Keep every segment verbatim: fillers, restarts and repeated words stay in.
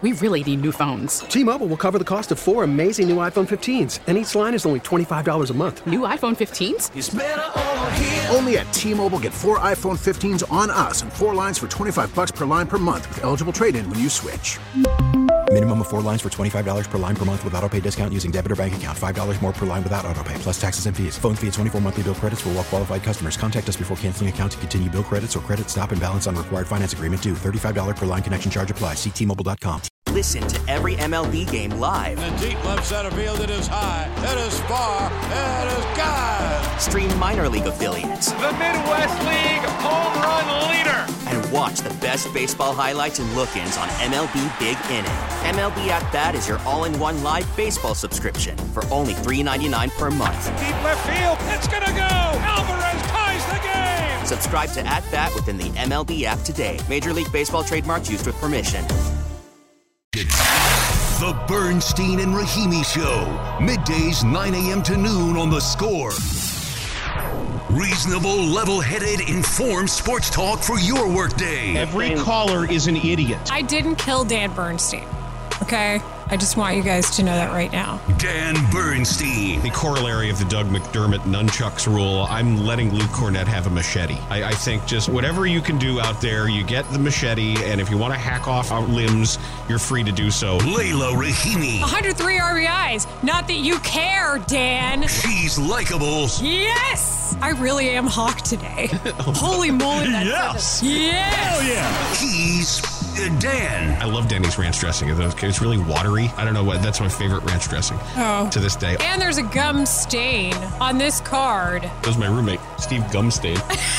We really need new phones. T-Mobile will cover the cost of four amazing new iPhone fifteens, and each line is only twenty-five dollars a month. New iPhone fifteens? It's better over here. Only at T-Mobile, get four iPhone fifteens on us and four lines for twenty-five dollars per line per month with eligible trade-in when you switch. Minimum of four lines for twenty-five dollars per line per month with autopay discount using debit or bank account. five dollars more per line without autopay, plus taxes and fees. Phone fee at twenty-four monthly bill credits for well-qualified customers. Contact us before canceling account to continue bill credits or credit stop and balance on required finance agreement due. thirty-five dollars per line connection charge applies. See T Mobile dot com. Listen to every M L B game live. In the deep left center field, it is high, it is far, it is gone. Stream minor league affiliates. The Midwest League home run leader. And watch the best baseball highlights and look-ins on M L B Big Inning. M L B At Bat is your all-in-one live baseball subscription for only three dollars and ninety-nine cents per month. Deep left field, it's gonna go. Alvarez ties the game. Subscribe to At Bat within the M L B app today. Major League Baseball trademarks used with permission. The Bernstein and Rahimi Show, middays nine a.m. to noon on The Score. Reasonable, level-headed, informed sports talk for your workday. Every caller is an idiot. I didn't kill Dan Bernstein, okay? I just want you guys to know that right now. Dan Bernstein. The corollary of the Doug McDermott nunchucks rule, I'm letting Luke Cornett have a machete. I, I think just whatever you can do out there, you get the machete, and if you want to hack off our limbs, you're free to do so. Layla Rahimi. one hundred three R B Is. Not that you care, Dan. She's likable. Yes! I really am Hawk today. Holy moly. Yes. Yes. Hell yeah. He's uh, Dan. I love Denny's ranch dressing. It's really watery. I don't know what. That's my favorite ranch dressing oh. to this day. And there's a gum stain on this card. That was my roommate, Steve Gumstain.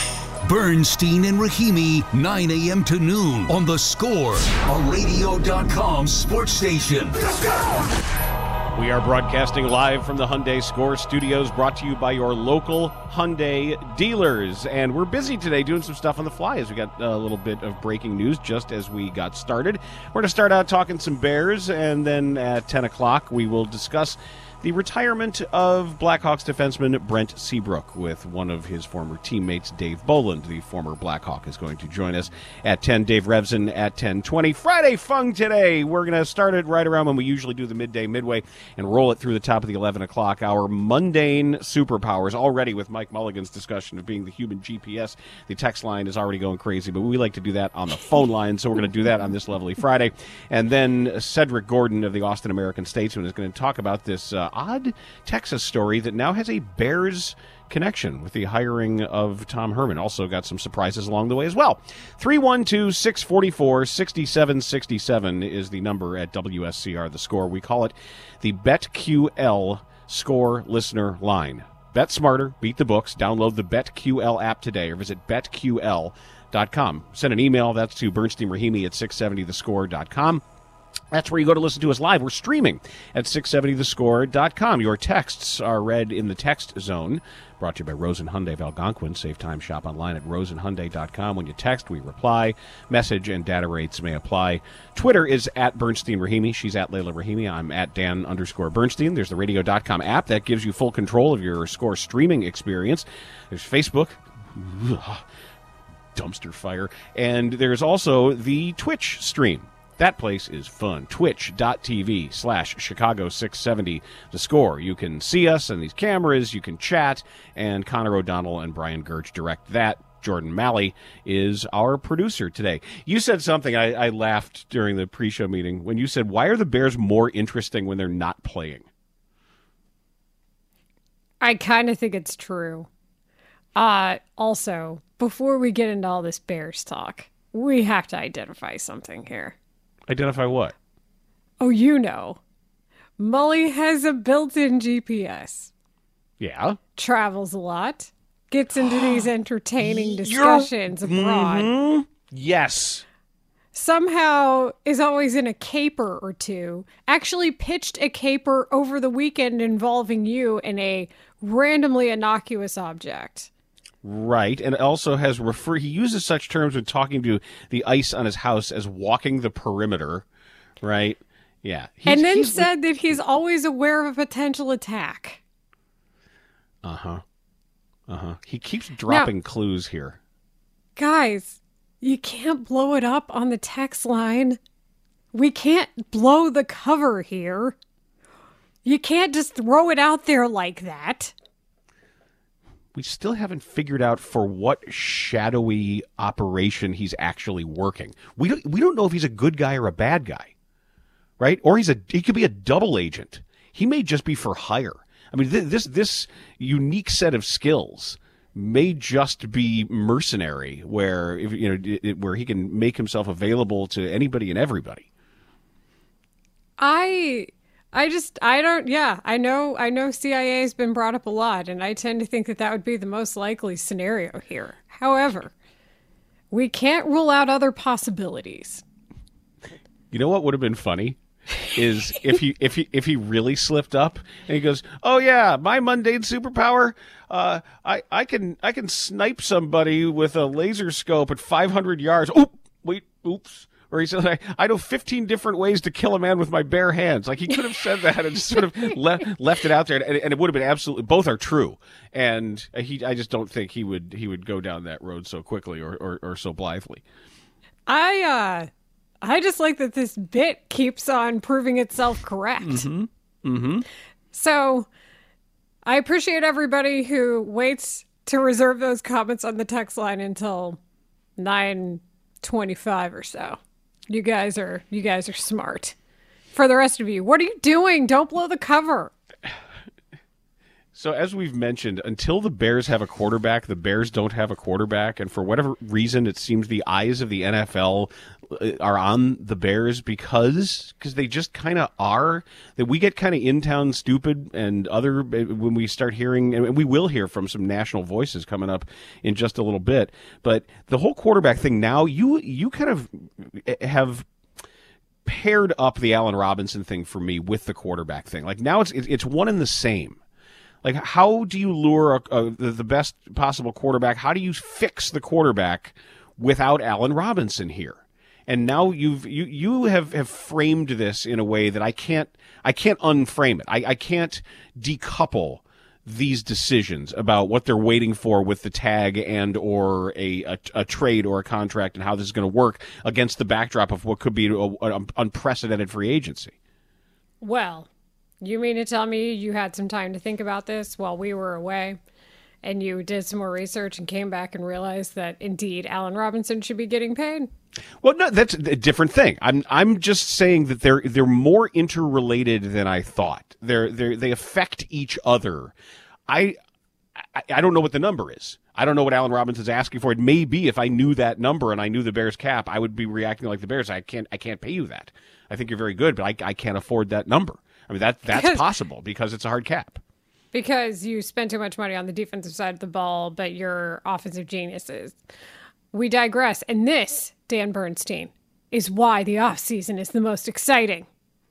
Bernstein and Rahimi, nine a.m. to noon on The Score, a radio dot com sports station. Let's go! We are broadcasting live from the Hyundai Score Studios, brought to you by your local Hyundai dealers. And we're busy today doing some stuff on the fly as we got a little bit of breaking news just as we got started. We're going to start out talking some Bears, and then at ten o'clock we will discuss the retirement of Blackhawks defenseman Brent Seabrook with one of his former teammates, Dave Boland. The former Blackhawk is going to join us at ten. Dave Revson at ten twenty. Friday Fung today. We're going to start it right around when we usually do the midday, midway, and roll it through the top of the eleven o'clock hour. Mundane superpowers already with Mike Mulligan's discussion of being the human G P S. The text line is already going crazy, but we like to do that on the phone line, so we're going to do that on this lovely Friday. And then Cedric Gordon of the Austin American Statesman is going to talk about this uh, odd Texas story that now has a Bears connection with the hiring of Tom Herman. Also got some surprises along the way as well. three one two, six four four, six seven six seven is the number at W S C R, The Score. We call it the BetQL Score Listener Line. Bet smarter, beat the books. Download the BetQL app today or visit bet Q L dot com. Send an email. That's to Bernstein Rahimi at six seventy the score dot com. That's where you go to listen to us live. We're streaming at six seventy the score dot com. Your texts are read in the text zone. Brought to you by Rosen Hyundai of Algonquin. Save time, shop online at rosen hyundai dot com. When you text, we reply. Message and data rates may apply. Twitter is at Bernstein Rahimi. She's at Layla Rahimi. I'm at Dan underscore Bernstein. There's the radio dot com app that gives you full control of your Score streaming experience. There's Facebook. Dumpster fire. And there's also the Twitch stream. That place is fun. Twitch.tv slash Chicago six seventy The Score. You can see us on these cameras. You can chat. And Connor O'Donnell and Brian Gertz direct that. Jordan Malley is our producer today. You said something, I, I laughed during the pre-show meeting when you said, why are the Bears more interesting when they're not playing? I kind of think it's true. Uh, also, before we get into all this Bears talk, we have to identify something here. Identify what? Oh, you know. Mully has a built-in G P S. Yeah. Travels a lot. Gets into these entertaining discussions abroad. Mm-hmm. Yes. Somehow is always in a caper or two. Actually pitched a caper over the weekend involving you in a randomly innocuous object. Right, and also has refer. He uses such terms when talking to the ice on his house as walking the perimeter, right? Yeah. He's, and then he's, said that he's always aware of a potential attack. Uh-huh. Uh-huh. He keeps dropping now, clues here. Guys, you can't blow it up on the text line. We can't blow the cover here. You can't just throw it out there like that. We still haven't figured out for what shadowy operation he's actually working. We don't, we don't know if he's a good guy or a bad guy, right? Or he's a he could be a double agent. He may just be for hire. I mean, th- this this unique set of skills may just be mercenary, where if, you know it, it, where he can make himself available to anybody and everybody. I. I just, I don't, yeah, I know, I know C I A has been brought up a lot, and I tend to think that that would be the most likely scenario here. However, we can't rule out other possibilities. You know what would have been funny is if he, if he, if he really slipped up and he goes, "Oh yeah, my mundane superpower, uh, I, I can, I can snipe somebody with a laser scope at five hundred yards. Oop, wait, oops." Or he said, I, I know fifteen different ways to kill a man with my bare hands. Like, he could have said that and just sort of le- left it out there, and, and it would have been absolutely, both are true. And he, I just don't think he would he would go down that road so quickly or, or, or so blithely. I uh, I just like that this bit keeps on proving itself correct. Mm-hmm. Mm-hmm. So I appreciate everybody who waits to reserve those comments on the text line until nine twenty-five or so. You guys are you guys are smart. For the rest of you, what are you doing? Don't blow the cover. So as we've mentioned, until the Bears have a quarterback, the Bears don't have a quarterback. And for whatever reason, it seems the eyes of the N F L are on the Bears because because they just kind of are. That we get kind of in-town stupid and other when we start hearing, and we will hear from some national voices coming up in just a little bit. But the whole quarterback thing now, you you kind of have paired up the Allen Robinson thing for me with the quarterback thing. Like now it's it's one and the same. Like, how do you lure a, a, the best possible quarterback? How do you fix the quarterback without Allen Robinson here? And now you've you you have, have framed this in a way that I can't I can't unframe it. I, I can't decouple these decisions about what they're waiting for with the tag and or a, a, a trade or a contract and how this is going to work against the backdrop of what could be an unprecedented free agency. Well, you mean to tell me you had some time to think about this while we were away and you did some more research and came back and realized that indeed Allen Robinson should be getting paid? Well, no, that's a different thing. I'm I'm just saying that they're they're more interrelated than I thought. They're they they affect each other. I, I I don't know what the number is. I don't know what Allen Robinson's asking for. It may be if I knew that number and I knew the Bears cap, I would be reacting like the Bears. I can't I can't pay you that. I think you're very good, but I I can't afford that number. I mean, that that's because, possible because it's a hard cap. Because you spend too much money on the defensive side of the ball, but you're offensive geniuses. We digress. And this, Dan Bernstein, is why the offseason is the most exciting.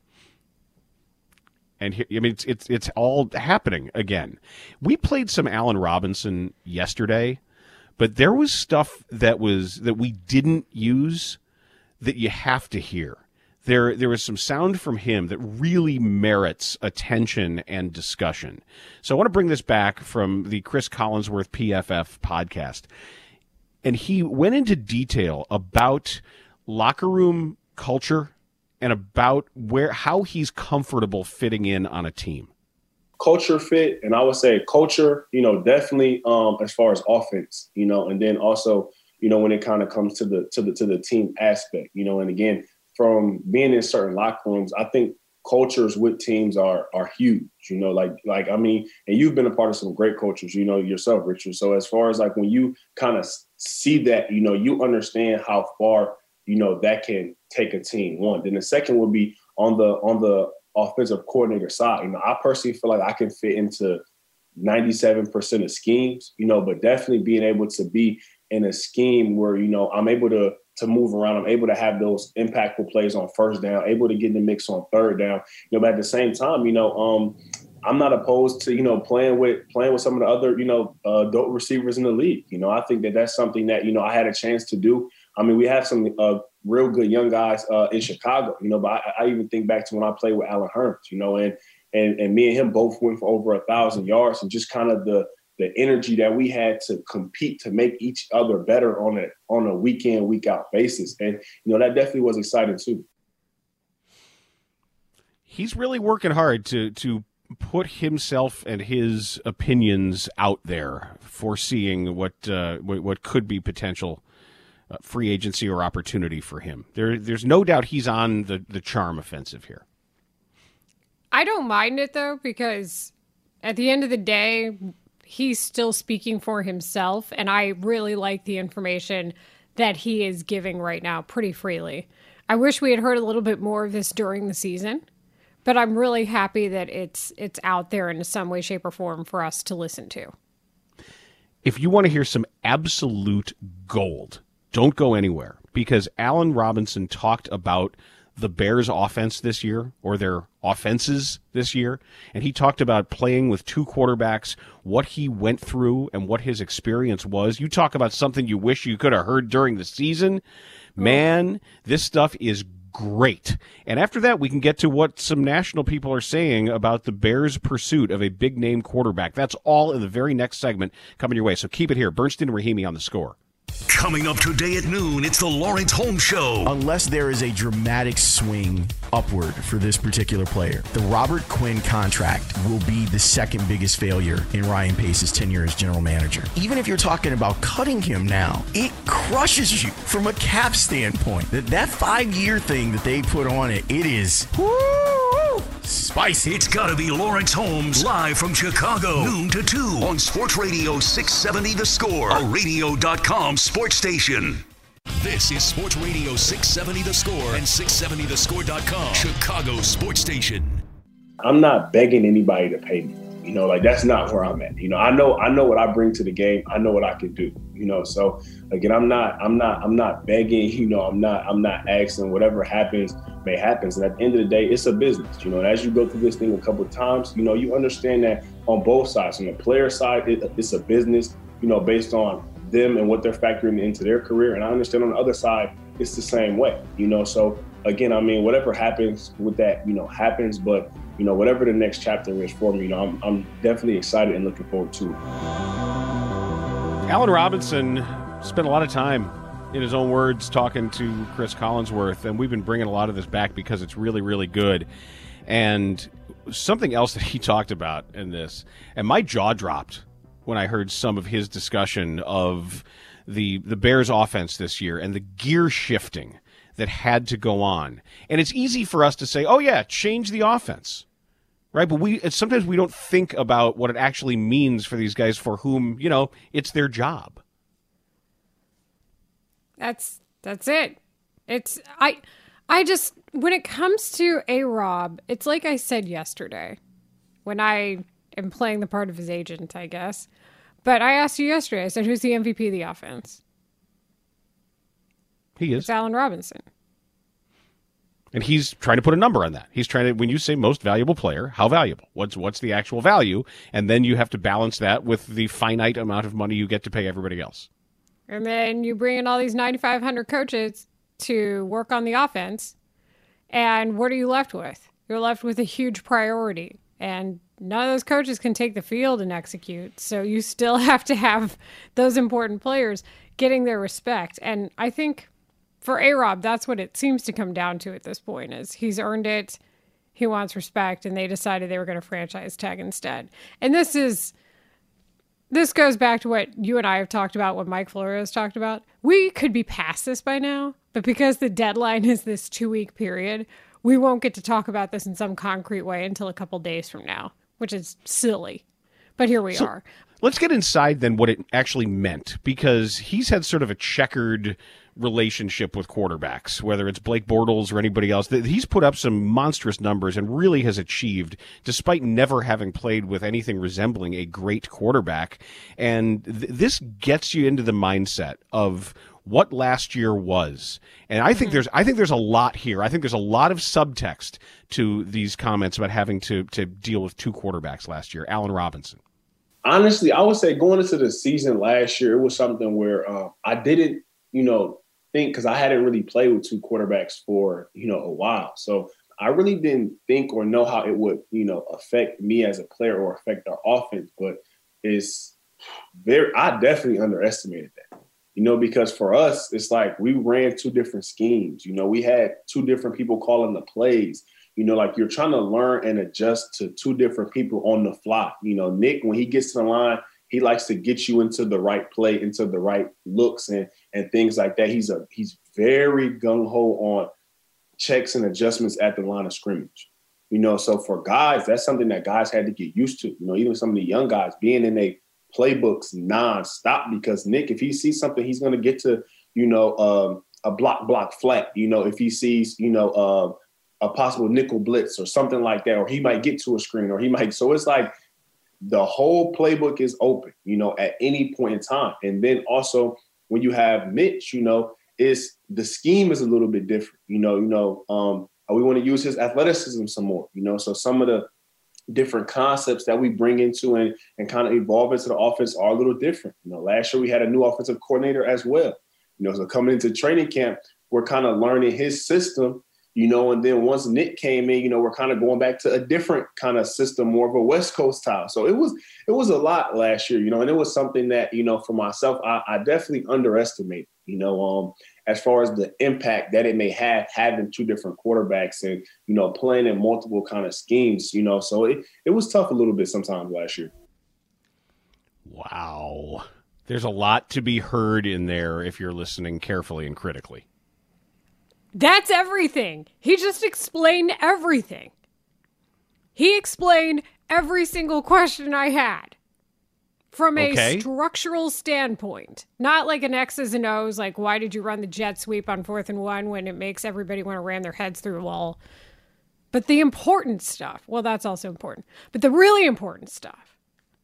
And here, I mean, it's, it's it's all happening again. We played some Allen Robinson yesterday, but there was stuff that was that we didn't use that you have to hear. There, there was some sound from him that really merits attention and discussion. So I want to bring this back from the Chris Collinsworth P F F podcast. And he went into detail about locker room culture and about where how he's comfortable fitting in on a team. Culture fit, and I would say culture, you know, definitely um, as far as offense, you know, and then also, you know, when it kind of comes to the to the to the team aspect, you know, and again, from being in certain locker rooms, I think cultures with teams are are huge, you know, like, like, I mean, and you've been a part of some great cultures, you know, yourself, Richard. So as far as like when you kind of see that, you know, you understand how far, you know, that can take a team. One, then the second would be on the, on the offensive coordinator side. You know, I personally feel like I can fit into ninety-seven percent of schemes, you know, but definitely being able to be in a scheme where, you know, I'm able to, to move around. I'm able to have those impactful plays on first down, able to get in the mix on third down, you know, but at the same time, you know, um, I'm not opposed to, you know, playing with, playing with some of the other, you know, uh, dope receivers in the league. You know, I think that that's something that, you know, I had a chance to do. I mean, we have some uh, real good young guys uh, in Chicago, you know, but I, I even think back to when I played with Allen Hurns, you know, and, and, and me and him both went for over a thousand yards, and just kind of the, the energy that we had to compete to make each other better on a on a week in, week out basis. And, you know, that definitely was exciting too. he's really working hard to to put himself and his opinions out there, foreseeing what uh, what, what could be potential uh, free agency or opportunity for him. There, there's no doubt he's on the, the charm offensive here. I don't mind it, though, because at the end of the day, he's still speaking for himself, and I really like the information that he is giving right now pretty freely. I wish we had heard a little bit more of this during the season, but I'm really happy that it's it's out there in some way, shape, or form for us to listen to. If you want to hear some absolute gold, don't go anywhere, because Allen Robinson talked about the Bears' offense this year, or their offenses this year, and he talked about playing with two quarterbacks, what he went through and what his experience was. You talk about something you wish you could have heard during the season. Man, this stuff is great. And after that, we can get to what some national people are saying about the Bears' pursuit of a big-name quarterback. That's all in the very next segment coming your way, so keep it here. Bernstein and Rahimi on The Score. Coming up today at noon, it's the Lawrence Holmes Show. Unless there is a dramatic swing upward for this particular player, the Robert Quinn contract will be the second biggest failure in Ryan Pace's tenure as general manager. Even if you're talking about cutting him now, it crushes you from a cap standpoint. That that five-year thing that they put on it, it is woo, spicy. It's got to be Lawrence Holmes live from Chicago, noon to two on Sports Radio six seventy The Score, a radio dot com sports station. This is Sports Radio six seventy The Score and six seventy the score dot com, Chicago sports station. I'm not begging anybody to pay me. You know, like that's not where I'm at. You know, I know I know what I bring to the game. I know what I can do. You know, so again, I'm not I'm not I'm not begging. You know, I'm not I'm not asking. Whatever happens may happen. And at the end of the day, it's a business. You know, and as you go through this thing a couple of times, you know, you understand that on both sides. On the player side, it, it's a business. You know, based on them and what they're factoring into their career. And I understand on the other side, it's the same way. You know, so again, I mean, whatever happens with that, you know, happens. But you know, whatever the next chapter is for me, you know, I'm, I'm definitely excited and looking forward to it. Allen Robinson spent a lot of time, in his own words, talking to Chris Collinsworth, and we've been bringing a lot of this back because it's really, really good. And something else that he talked about in this, and my jaw dropped when I heard some of his discussion of the the Bears' offense this year and the gear shifting that had to go on. And it's easy for us to say, oh, yeah, change the offense. Right, but we sometimes we don't think about what it actually means for these guys for whom, you know, it's their job. That's that's it. It's I I just when it comes to A-Rob, it's like I said yesterday when I am playing the part of his agent, I guess. But I asked you yesterday, I said, who's the M V P of the offense? He is. It's Allen Robinson. And he's trying to put a number on that. He's trying to, when you say most valuable player, how valuable? What's what's the actual value? And then you have to balance that with the finite amount of money you get to pay everybody else. And then you bring in all these ninety-five hundred coaches to work on the offense. And what are you left with? You're left with a huge priority. And none of those coaches can take the field and execute. So you still have to have those important players getting their respect. And I think for A-Rob, that's what it seems to come down to at this point, is he's earned it, he wants respect, and they decided they were going to franchise tag instead. And this is, this goes back to what you and I have talked about, what Mike Flores talked about. We could be past this by now, but because the deadline is this two-week period, we won't get to talk about this in some concrete way until a couple days from now, which is silly. But here we so, are. Let's get inside then what it actually meant, because he's had sort of a checkered relationship with quarterbacks, whether it's Blake Bortles or anybody else. He's put up some monstrous numbers and really has achieved, despite never having played with anything resembling a great quarterback. And th- this gets you into the mindset of what last year was. And I think mm-hmm. there's I think there's a lot here. I think there's a lot of subtext to these comments about having to to deal with two quarterbacks last year. Allen Robinson. Honestly, I would say going into the season last year, it was something where uh, I didn't, you know, think, because I hadn't really played with two quarterbacks for, you know, a while. So I really didn't think or know how it would, you know, affect me as a player or affect our offense. But it's very, I definitely underestimated that. You know, because for us, it's like we ran two different schemes. You know, we had two different people calling the plays. You know, like you're trying to learn and adjust to two different people on the fly. You know, Nick, when he gets to the line, he likes to get you into the right play, into the right looks and and things like that. He's a he's very gung-ho on checks and adjustments at the line of scrimmage. You know, so for guys, that's something that guys had to get used to. You know, even some of the young guys being in a playbooks nonstop, because Nick, if he sees something, he's going to get to, you know, um, a block, block flat. You know, if he sees, you know, uh, a possible nickel blitz or something like that, or he might get to a screen or he might. So it's like the whole playbook is open, you know, at any point in time. And then also when you have Mitch, you know, is the scheme is a little bit different. You know, you know, um, we want to use his athleticism some more, you know, so some of the different concepts that we bring into and, and kind of evolve into the offense are a little different. You know, last year we had a new offensive coordinator as well. You know, so coming into training camp, we're kind of learning his system, you know, and then once Nick came in, you know, we're kind of going back to a different kind of system, more of a West Coast style. So it was it was a lot last year, you know, and it was something that, you know, for myself, I, I definitely underestimated, you know, um, as far as the impact that it may have having two different quarterbacks and, you know, playing in multiple kind of schemes, you know, so it, it was tough a little bit sometimes last year. Wow. There's a lot to be heard in there if you're listening carefully and critically. That's everything. He just explained everything. He explained every single question I had from a okay. structural standpoint. Not like an X's and O's, like why did you run the jet sweep on fourth and one when it makes everybody want to ram their heads through a wall. But the important stuff, well, that's also important. But the really important stuff.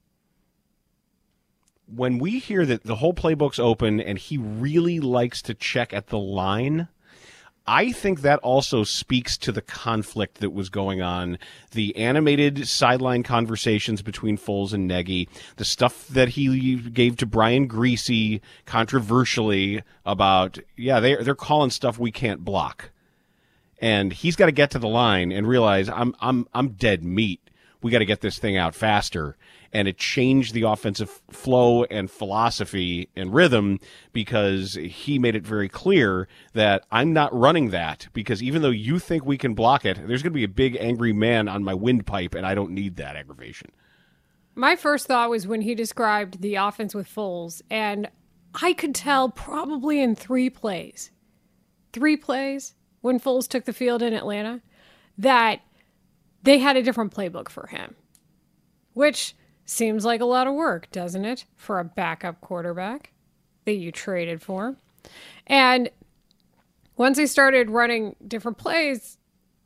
When we hear that the whole playbook's open and he really likes to check at the line, I think that also speaks to the conflict that was going on, the animated sideline conversations between Foles and Nagy, the stuff that he gave to Brian Griese controversially about, yeah, they're, they're calling stuff we can't block. And he's got to get to the line and realize I'm I'm I'm dead meat. We got to get this thing out faster. And it changed the offensive flow and philosophy and rhythm because he made it very clear that I'm not running that because even though you think we can block it, there's going to be a big angry man on my windpipe, and I don't need that aggravation. My first thought was when he described the offense with Foles, and I could tell probably in three plays, three plays when Foles took the field in Atlanta, that they had a different playbook for him, which seems like a lot of work, doesn't it, for a backup quarterback that you traded for? And once they started running different plays,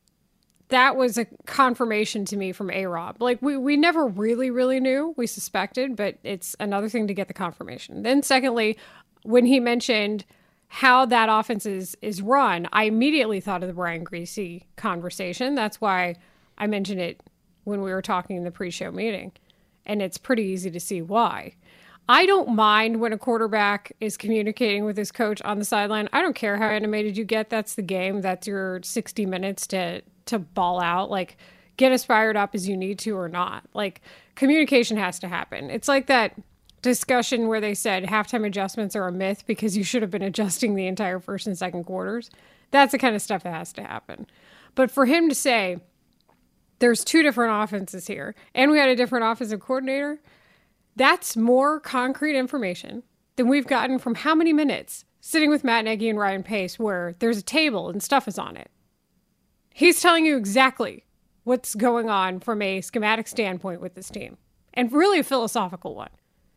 that was a confirmation to me from A-Rob. Like, we, we never really, really knew. We suspected, but it's another thing to get the confirmation. Then secondly, when he mentioned how that offense is, is run, I immediately thought of the Brian Griese conversation. That's why I mentioned it when we were talking in the pre-show meeting. And it's pretty easy to see why. I don't mind when a quarterback is communicating with his coach on the sideline. I don't care how animated you get. That's the game. That's your sixty minutes to to ball out. Like, get as fired up as you need to or not. Like, communication has to happen. It's like that discussion where they said halftime adjustments are a myth because you should have been adjusting the entire first and second quarters. That's the kind of stuff that has to happen. But for him to say, there's two different offenses here, and we had a different offensive coordinator, that's more concrete information than we've gotten from how many minutes sitting with Matt Nagy and Ryan Pace where there's a table and stuff is on it. He's telling you exactly what's going on from a schematic standpoint with this team, and really a philosophical one.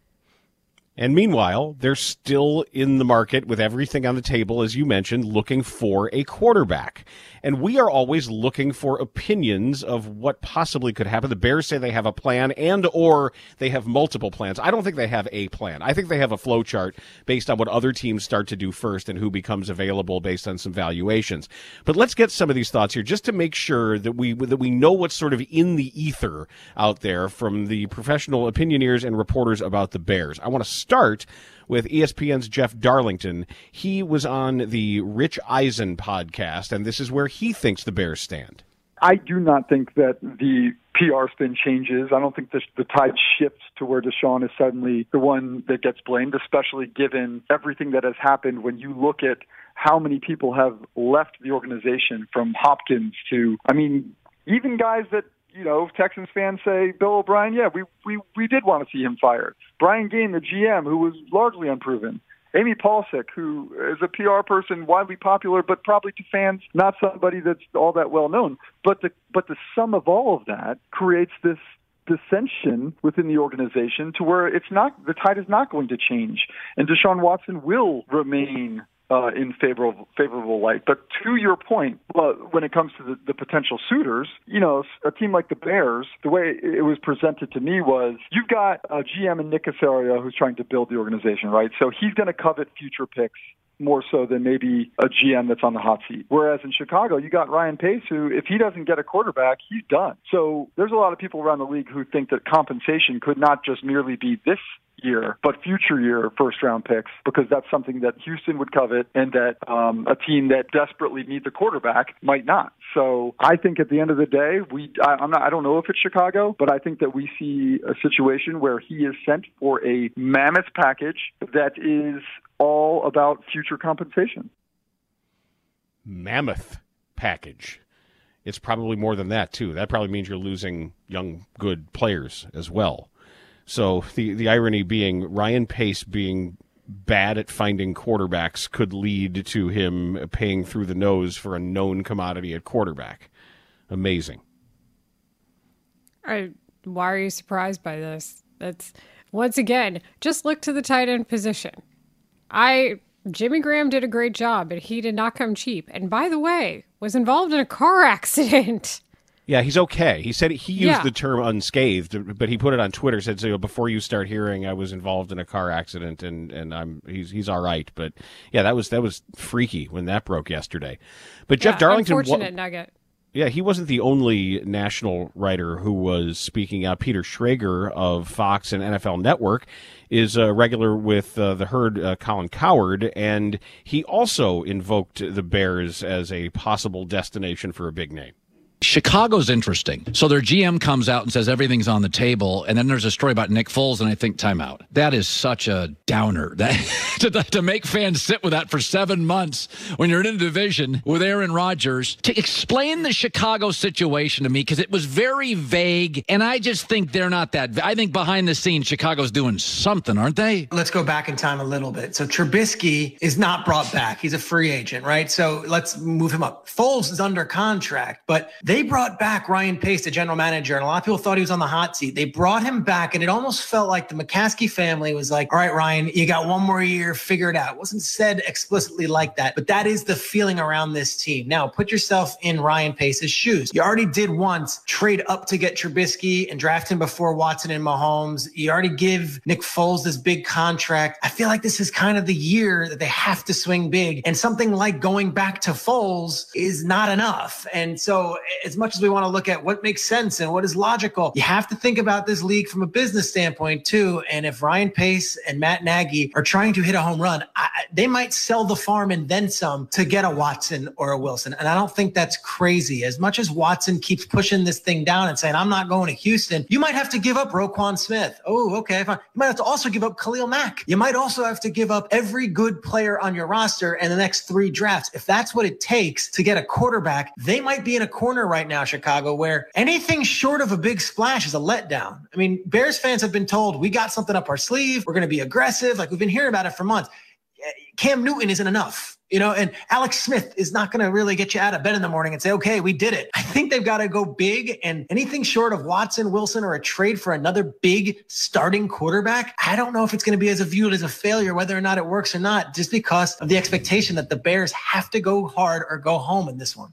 And meanwhile, they're still in the market with everything on the table, as you mentioned, looking for a quarterback. And we are always looking for opinions of what possibly could happen. The Bears say they have a plan and or they have multiple plans. I don't think they have a plan. I think they have a flow chart based on what other teams start to do first and who becomes available based on some valuations. But let's get some of these thoughts here just to make sure that we that we know what's sort of in the ether out there from the professional opinioneers and reporters about the Bears. I want to start with E S P N's Jeff Darlington. He was on the Rich Eisen podcast, and this is where he thinks the Bears stand. I do not think that the P R spin changes. I don't think the, the tide shifts to where Deshaun is suddenly the one that gets blamed, especially given everything that has happened when you look at how many people have left the organization, from Hopkins to, I mean, even guys that, you know, Texans fans say, Bill O'Brien, yeah, we, we, we did want to see him fired. Brian Gaine, the G M, who was largely unproven. Amy Palcic, who is a P R person, widely popular, but probably to fans, not somebody that's all that well known. But the but the sum of all of that creates this dissension within the organization to where it's not, the tide is not going to change, and Deshaun Watson will remain Uh, in favorable favorable light. But to your point, well, when it comes to the, the potential suitors, you know, a team like the Bears, the way it was presented to me was, you've got a G M in Nick Caserio who's trying to build the organization, right? So he's going to covet future picks more so than maybe a G M that's on the hot seat. Whereas in Chicago, you got Ryan Pace, who, if he doesn't get a quarterback, he's done. So there's a lot of people around the league who think that compensation could not just merely be this year, but future year first round picks, because that's something that Houston would covet and that um, a team that desperately needs a quarterback might not. So I think at the end of the day, we I, I'm not, I don't know if it's Chicago, but I think that we see a situation where he is sent for a mammoth package that is all about future compensation. Mammoth package. It's probably more than that, too. That probably means you're losing young, good players as well. So the, the irony being Ryan Pace being bad at finding quarterbacks could lead to him paying through the nose for a known commodity at quarterback. Amazing. I, why are you surprised by this? That's, once again, just look to the tight end position. I Jimmy Graham did a great job, but he did not come cheap. And by the way, was involved in a car accident. Yeah, he's okay. He said he used Yeah. the term unscathed, but he put it on Twitter. Said, so before you start hearing, I was involved in a car accident, and, and I'm he's he's all right. But yeah, that was that was freaky when that broke yesterday. But Jeff Yeah, Darlington, unfortunate nugget. yeah, he wasn't the only national writer who was speaking out. Peter Schrager of Fox and N F L Network is a regular with uh, the Herd, uh, Colin Cowherd, and he also invoked the Bears as a possible destination for a big name. Chicago's interesting. So their G M comes out and says everything's on the table, and then there's a story about Nick Foles, and I think timeout. That is such a downer. That to, to make fans sit with that for seven months when you're in a division with Aaron Rodgers. To explain the Chicago situation to me, because it was very vague, and I just think they're not that. I think behind the scenes, Chicago's doing something, aren't they? Let's go back in time a little bit. So Trubisky is not brought back. He's a free agent, right? So let's move him up. Foles is under contract, but they brought back Ryan Pace, the general manager, and a lot of people thought he was on the hot seat. They brought him back, and it almost felt like the McCaskey family was like, all right, Ryan, you got one more year, figure it out. It wasn't said explicitly like that, but that is the feeling around this team. Now, put yourself in Ryan Pace's shoes. You already did once trade up to get Trubisky and draft him before Watson and Mahomes. You already give Nick Foles this big contract. I feel like this is kind of the year that they have to swing big, and something like going back to Foles is not enough. And so as much as we want to look at what makes sense and what is logical, you have to think about this league from a business standpoint too. And if Ryan Pace and Matt Nagy are trying to hit a home run, I, they might sell the farm and then some to get a Watson or a Wilson. And I don't think that's crazy. As much as Watson keeps pushing this thing down and saying, I'm not going to Houston, you might have to give up Roquan Smith. Oh, okay, fine. You might have to also give up Khalil Mack. You might also have to give up every good player on your roster in the next three drafts. If that's what it takes to get a quarterback, they might be in a corner right now, Chicago, where anything short of a big splash is a letdown. I mean, Bears fans have been told, we got something up our sleeve. We're going to be aggressive. Like, we've been hearing about it for months. Cam Newton isn't enough, you know, and Alex Smith is not going to really get you out of bed in the morning and say, okay, we did it. I think they've got to go big, and anything short of Watson, Wilson, or a trade for another big starting quarterback, I don't know if it's going to be as viewed as a failure, whether or not it works or not, just because of the expectation that the Bears have to go hard or go home in this one.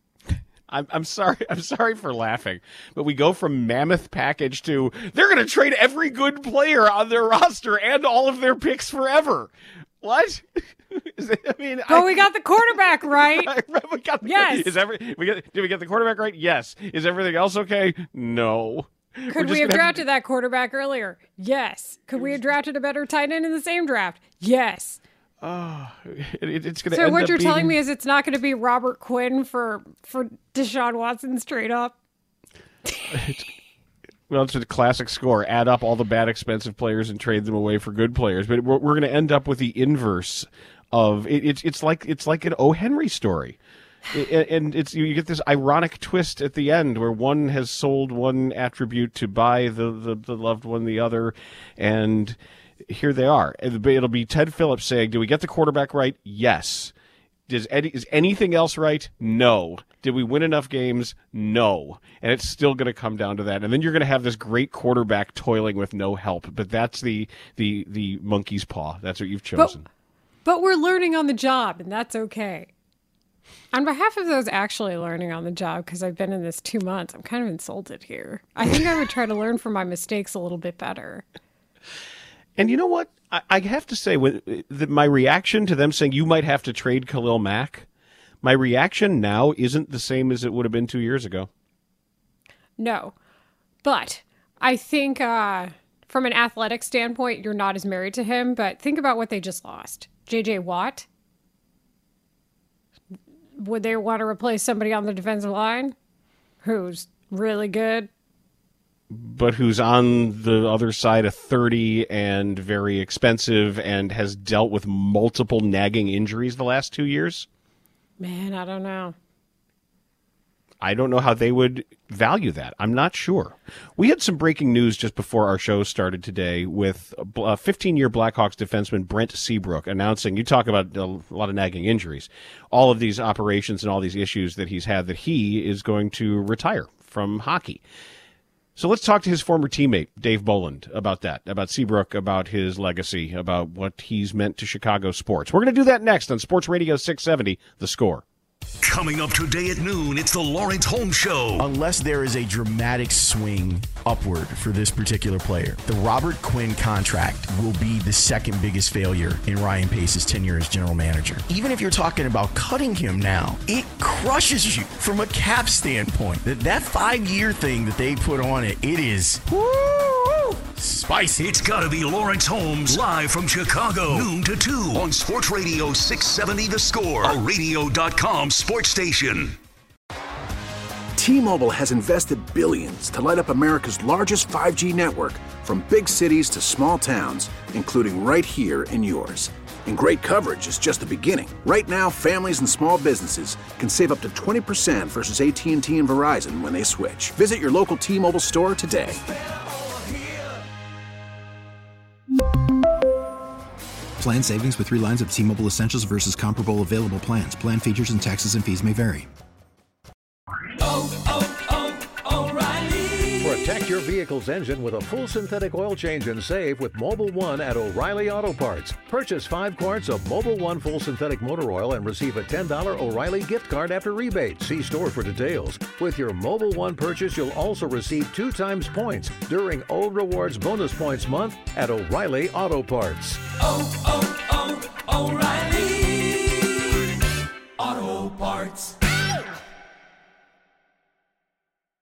I'm, I'm sorry. I'm sorry for laughing, but we go from mammoth package to they're going to trade every good player on their roster and all of their picks forever. What? Is it, I mean, Oh, I, we got the quarterback right. we got the, Yes. Is every we get? Did we get the quarterback right? Yes. Is everything else okay? No. Could we have drafted that quarterback earlier? Yes. Could we have drafted a better tight end in the same draft? Yes. Oh, it, it's going to. So end what up you're being... telling me is it's not going to be Robert Quinn for for Deshaun Watson straight up. it's, well, it's a classic score. Add up all the bad, expensive players and trade them away for good players. But we're, we're going to end up with the inverse of it, it's. It's like it's like an O. Henry story. And it's you get this ironic twist at the end where one has sold one attribute to buy the, the, the loved one the other, and here they are. It'll be Ted Phillips saying, "Do we get the quarterback right? Yes. Does any, is anything else right? No. Did we win enough games? No." And it's still going to come down to that. And then you're going to have this great quarterback toiling with no help. But that's the the the monkey's paw. That's what you've chosen. But, but we're learning on the job, and that's okay. On behalf of those actually learning on the job, because I've been in this two months, I'm kind of insulted here. I think I would try to learn from my mistakes a little bit better. And you know what? I, I have to say, when the, my reaction to them saying you might have to trade Khalil Mack, my reaction now isn't the same as it would have been two years ago. No. But I think uh, from an athletic standpoint, you're not as married to him. But think about what they just lost. J J Watt. Would they want to replace somebody on the defensive line who's really good? But who's on the other side of thirty and very expensive and has dealt with multiple nagging injuries the last two years? Man, I don't know. I don't know how they would value that. I'm not sure. We had some breaking news just before our show started today with a fifteen-year Blackhawks defenseman Brent Seabrook announcing, you talk about a lot of nagging injuries, all of these operations and all these issues that he's had, that he is going to retire from hockey. So let's talk to his former teammate, Dave Boland, about that, about Seabrook, about his legacy, about what he's meant to Chicago sports. We're going to do that next on Sports Radio six seventy, The Score. Coming up today at noon, it's the Lawrence Holmes Show. Unless there is a dramatic swing upward for this particular player, the Robert Quinn contract will be the second biggest failure in Ryan Pace's tenure as general manager. Even if you're talking about cutting him now, it crushes you from a cap standpoint. That that five-year thing that they put on it, it is woo, spicy. It's got to be Lawrence Holmes, live from Chicago, noon to two on Sports Radio six seventy The Score, a radio dot com sports station. T-Mobile has invested billions to light up America's largest five G network, from big cities to small towns, including right here in yours. And great coverage is just the beginning. Right now, families and small businesses can save up to twenty percent versus A T and T and Verizon when they switch. Visit your local T-Mobile store today. Plan savings with three lines of T-Mobile Essentials versus comparable available plans. Plan features and taxes and fees may vary. Oh, oh, oh, O'Reilly. Protect your vehicle's engine with a full synthetic oil change and save with Mobil one at O'Reilly Auto Parts. Purchase five quarts of Mobil one full synthetic motor oil and receive a ten dollars O'Reilly gift card after rebate. See store for details. With your Mobil one purchase, you'll also receive two times points during O Rewards Bonus Points Month at O'Reilly Auto Parts. Oh, oh, oh, O'Reilly Auto Parts.